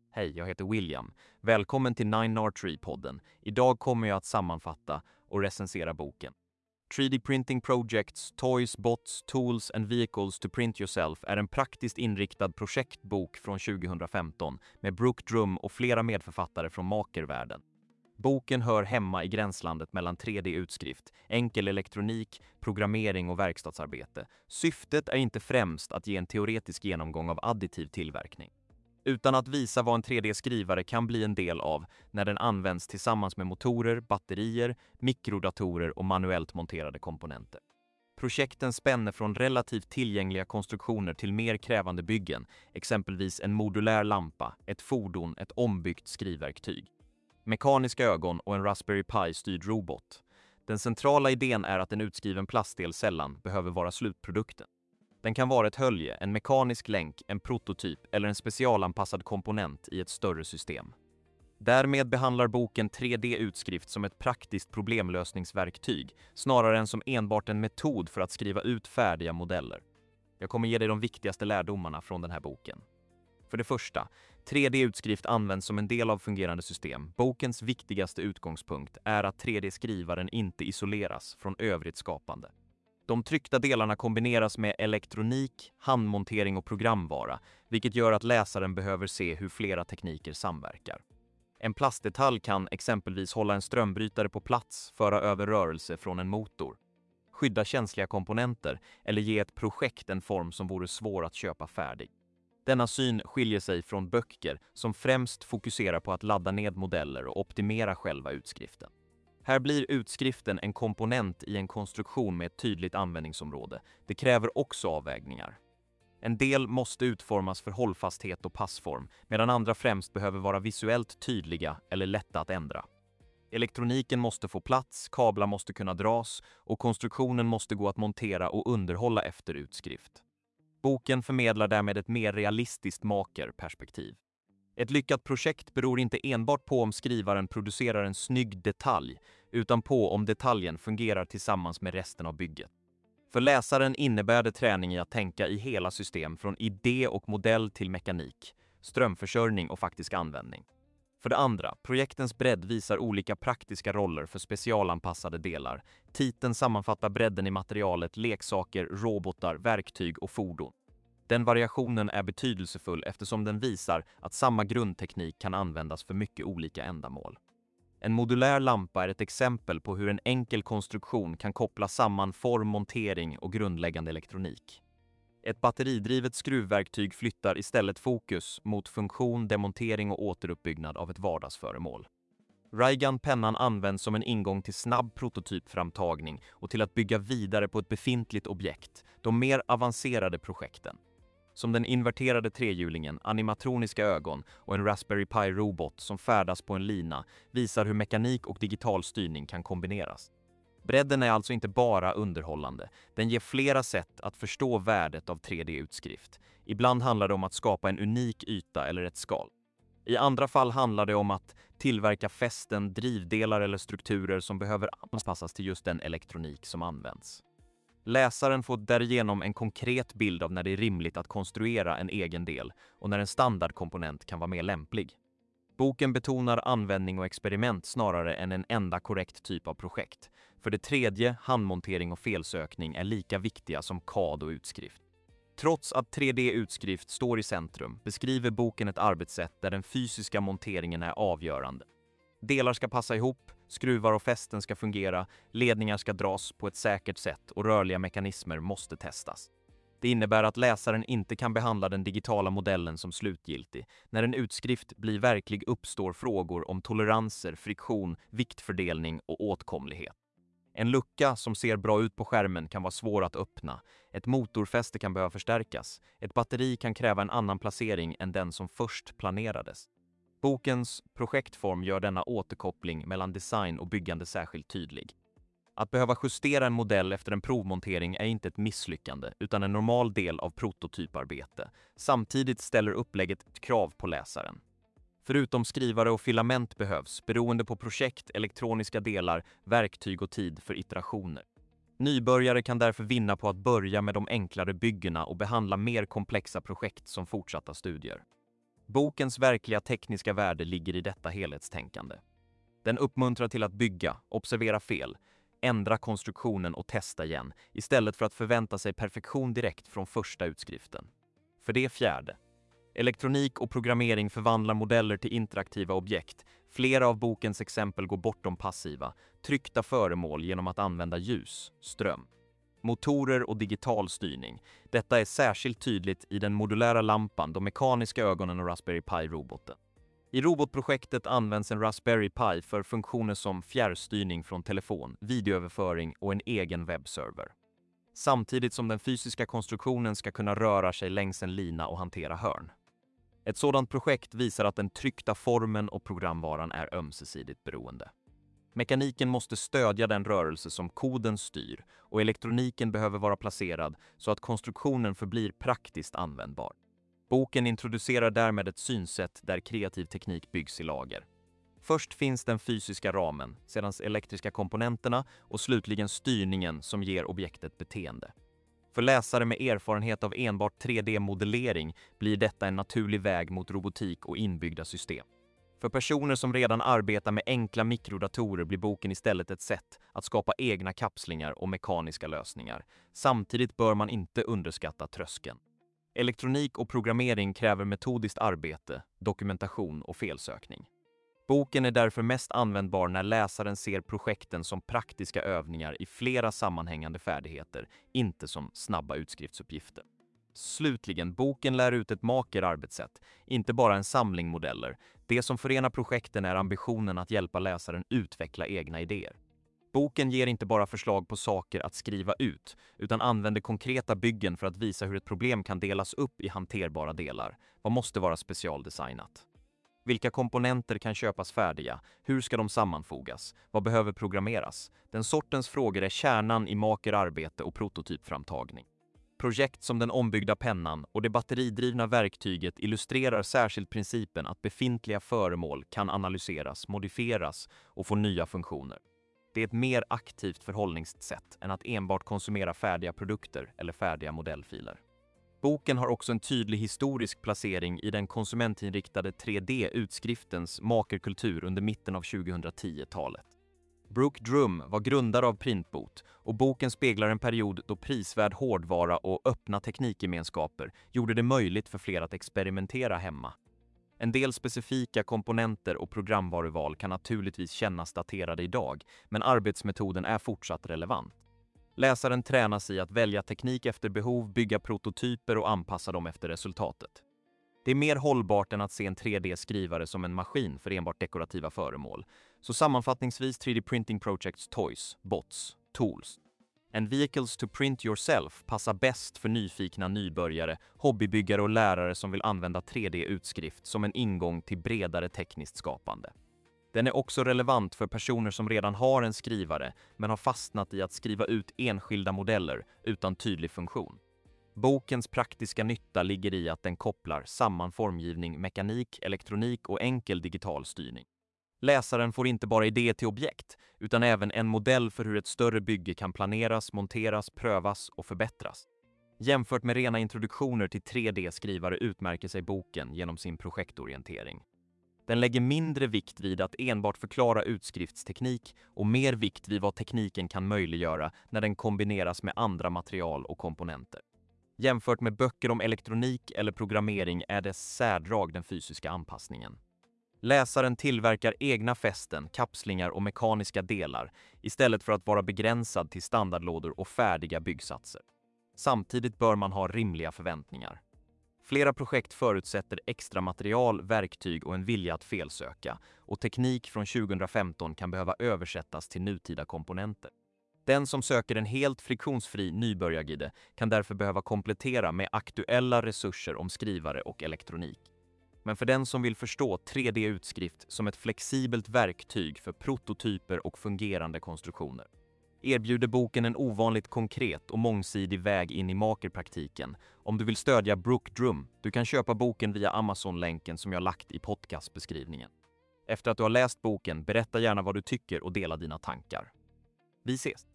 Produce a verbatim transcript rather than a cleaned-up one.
Hej, jag heter William. Välkommen till Nine R Tree-podden. Idag kommer jag att sammanfatta och recensera boken. tre D Printing Projects, Toys, Bots, Tools and Vehicles to Print Yourself är en praktiskt inriktad projektbok från tjugohundrafemton med Brooke Drum och flera medförfattare från makervärlden. Boken hör hemma i gränslandet mellan tre D-utskrift, enkel elektronik, programmering och verkstadsarbete. Syftet är inte främst att ge en teoretisk genomgång av additiv tillverkning, utan att visa vad en tre D-skrivare kan bli en del av när den används tillsammans med motorer, batterier, mikrodatorer och manuellt monterade komponenter. Projekten spänner från relativt tillgängliga konstruktioner till mer krävande byggen, exempelvis en modulär lampa, ett fordon, ett ombyggt skrivverktyg, mekaniska ögon och en Raspberry Pi-styrd robot. Den centrala idén är att en utskriven plastdel sällan behöver vara slutprodukten. Den kan vara ett hölje, en mekanisk länk, en prototyp eller en specialanpassad komponent i ett större system. Därmed behandlar boken tre D-utskrift som ett praktiskt problemlösningsverktyg, snarare än som enbart en metod för att skriva ut färdiga modeller. Jag kommer ge dig de viktigaste lärdomarna från den här boken. För det första, tre D-utskrift används som en del av fungerande system. Bokens viktigaste utgångspunkt är att tre D-skrivaren inte isoleras från övrigt skapande. De tryckta delarna kombineras med elektronik, handmontering och programvara, vilket gör att läsaren behöver se hur flera tekniker samverkar. En plastdetalj kan exempelvis hålla en strömbrytare på plats, föra över rörelse från en motor, skydda känsliga komponenter eller ge ett projekt en form som vore svår att köpa färdig. Denna syn skiljer sig från böcker som främst fokuserar på att ladda ned modeller och optimera själva utskriften. Här blir utskriften en komponent i en konstruktion med ett tydligt användningsområde. Det kräver också avvägningar. En del måste utformas för hållfasthet och passform, medan andra främst behöver vara visuellt tydliga eller lätta att ändra. Elektroniken måste få plats, kablar måste kunna dras och konstruktionen måste gå att montera och underhålla efter utskrift. Boken förmedlar därmed ett mer realistiskt makerperspektiv. Ett lyckat projekt beror inte enbart på om skrivaren producerar en snygg detalj, utan på om detaljen fungerar tillsammans med resten av bygget. För läsaren innebär det träning i att tänka i hela system från idé och modell till mekanik, strömförsörjning och faktisk användning. För det andra, projektens bredd visar olika praktiska roller för specialanpassade delar. Titeln sammanfattar bredden i materialet, leksaker, robotar, verktyg och fordon. Den variationen är betydelsefull eftersom den visar att samma grundteknik kan användas för mycket olika ändamål. En modulär lampa är ett exempel på hur en enkel konstruktion kan koppla samman form, montering och grundläggande elektronik. Ett batteridrivet skruvverktyg flyttar istället fokus mot funktion, demontering och återuppbyggnad av ett vardagsföremål. Raygun-pennan används som en ingång till snabb prototypframtagning och till att bygga vidare på ett befintligt objekt, de mer avancerade projekten, som den inverterade trehjulingen, animatroniska ögon och en Raspberry Pi-robot som färdas på en lina, visar hur mekanik och digital styrning kan kombineras. Bredden är alltså inte bara underhållande, den ger flera sätt att förstå värdet av tre D-utskrift. Ibland handlar det om att skapa en unik yta eller ett skal. I andra fall handlar det om att tillverka fästen, drivdelar eller strukturer som behöver anpassas till just den elektronik som används. Läsaren får därigenom en konkret bild av när det är rimligt att konstruera en egen del och när en standardkomponent kan vara mer lämplig. Boken betonar användning och experiment snarare än en enda korrekt typ av projekt. För det tredje, handmontering och felsökning är lika viktiga som C A D och utskrift. Trots att tre D-utskrift står i centrum beskriver boken ett arbetssätt där den fysiska monteringen är avgörande. Delar ska passa ihop, skruvar och fästen ska fungera, ledningar ska dras på ett säkert sätt och rörliga mekanismer måste testas. Det innebär att läsaren inte kan behandla den digitala modellen som slutgiltig. När en utskrift blir verklig uppstår frågor om toleranser, friktion, viktfördelning och åtkomlighet. En lucka som ser bra ut på skärmen kan vara svår att öppna. Ett motorfäste kan behöva förstärkas. Ett batteri kan kräva en annan placering än den som först planerades. Bokens projektform gör denna återkoppling mellan design och byggande särskilt tydlig. Att behöva justera en modell efter en provmontering är inte ett misslyckande utan en normal del av prototyparbete. Samtidigt ställer upplägget ett krav på läsaren. Förutom skrivare och filament behövs, beroende på projekt, elektroniska delar, verktyg och tid för iterationer. Nybörjare kan därför vinna på att börja med de enklare byggena och behandla mer komplexa projekt som fortsatta studier. Bokens verkliga tekniska värde ligger i detta helhetstänkande. Den uppmuntrar till att bygga, observera fel, ändra konstruktionen och testa igen istället för att förvänta sig perfektion direkt från första utskriften. För det fjärde. Elektronik och programmering förvandlar modeller till interaktiva objekt. Flera av bokens exempel går bortom passiva, tryckta föremål genom att använda ljus, ström, motorer och digital styrning. Detta är särskilt tydligt i den modulära lampan, de mekaniska ögonen och Raspberry Pi-roboten. I robotprojektet används en Raspberry Pi för funktioner som fjärrstyrning från telefon, videoöverföring och en egen webbserver. Samtidigt som den fysiska konstruktionen ska kunna röra sig längs en lina och hantera hörn. Ett sådant projekt visar att den tryckta formen och programvaran är ömsesidigt beroende. Mekaniken måste stödja den rörelse som koden styr och elektroniken behöver vara placerad så att konstruktionen förblir praktiskt användbar. Boken introducerar därmed ett synsätt där kreativ teknik byggs i lager. Först finns den fysiska ramen, sedan elektriska komponenterna och slutligen styrningen som ger objektet beteende. För läsare med erfarenhet av enbart tre D-modellering blir detta en naturlig väg mot robotik och inbyggda system. För personer som redan arbetar med enkla mikrodatorer blir boken istället ett sätt att skapa egna kapslingar och mekaniska lösningar. Samtidigt bör man inte underskatta tröskeln. Elektronik och programmering kräver metodiskt arbete, dokumentation och felsökning. Boken är därför mest användbar när läsaren ser projekten som praktiska övningar i flera sammanhängande färdigheter, inte som snabba utskriftsuppgifter. Slutligen, boken lär ut ett maker arbetssätt, inte bara en samling modeller. Det som förenar projekten är ambitionen att hjälpa läsaren utveckla egna idéer. Boken ger inte bara förslag på saker att skriva ut, utan använder konkreta byggen för att visa hur ett problem kan delas upp i hanterbara delar. Vad måste vara specialdesignat? Vilka komponenter kan köpas färdiga? Hur ska de sammanfogas? Vad behöver programmeras? Den sortens frågor är kärnan i maker arbete och prototypframtagning. Projekt som den ombyggda pennan och det batteridrivna verktyget illustrerar särskilt principen att befintliga föremål kan analyseras, modifieras och få nya funktioner. Det är ett mer aktivt förhållningssätt än att enbart konsumera färdiga produkter eller färdiga modellfiler. Boken har också en tydlig historisk placering i den konsumentinriktade tre D-utskriftens makerkultur under mitten av tjugohundratio-talet. Brooke Drum var grundare av Printbot och boken speglar en period då prisvärd hårdvara och öppna teknikgemenskaper gjorde det möjligt för fler att experimentera hemma. En del specifika komponenter och programvaruval kan naturligtvis kännas daterade idag, men arbetsmetoden är fortsatt relevant. Läsaren tränas i att välja teknik efter behov, bygga prototyper och anpassa dem efter resultatet. Det är mer hållbart än att se en tre D-skrivare som en maskin för enbart dekorativa föremål. Så sammanfattningsvis tre D Printing Projects Toys, Bots, Tools and Vehicles to Print Yourself passar bäst för nyfikna nybörjare, hobbybyggare och lärare som vill använda tre D-utskrift som en ingång till bredare tekniskt skapande. Den är också relevant för personer som redan har en skrivare men har fastnat i att skriva ut enskilda modeller utan tydlig funktion. Bokens praktiska nytta ligger i att den kopplar samman formgivning, mekanik, elektronik och enkel digital styrning. Läsaren får inte bara idé till objekt, utan även en modell för hur ett större bygge kan planeras, monteras, prövas och förbättras. Jämfört med rena introduktioner till tre D-skrivare utmärker sig boken genom sin projektorientering. Den lägger mindre vikt vid att enbart förklara utskriftsteknik och mer vikt vid vad tekniken kan möjliggöra när den kombineras med andra material och komponenter. Jämfört med böcker om elektronik eller programmering är dess särdrag den fysiska anpassningen. Läsaren tillverkar egna fästen, kapslingar och mekaniska delar istället för att vara begränsad till standardlådor och färdiga byggsatser. Samtidigt bör man ha rimliga förväntningar. Flera projekt förutsätter extra material, verktyg och en vilja att felsöka, och teknik från tjugohundrafemton kan behöva översättas till nutida komponenter. Den som söker en helt friktionsfri nybörjarguide kan därför behöva komplettera med aktuella resurser om skrivare och elektronik. Men för den som vill förstå tre D-utskrift som ett flexibelt verktyg för prototyper och fungerande konstruktioner erbjuder boken en ovanligt konkret och mångsidig väg in i makerpraktiken. Om du vill stödja Brooke Drum, du kan köpa boken via Amazon-länken som jag lagt i podcastbeskrivningen. Efter att du har läst boken, berätta gärna vad du tycker och dela dina tankar. Vi ses!